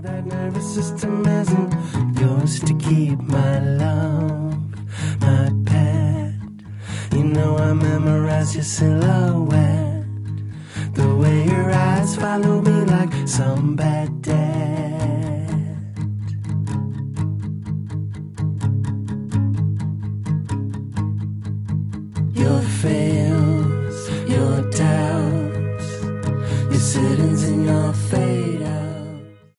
that nervous system isn't yours to keep, my love, my pet. You know I memorize your silhouette, the way your eyes follow me like some bad debt. Your face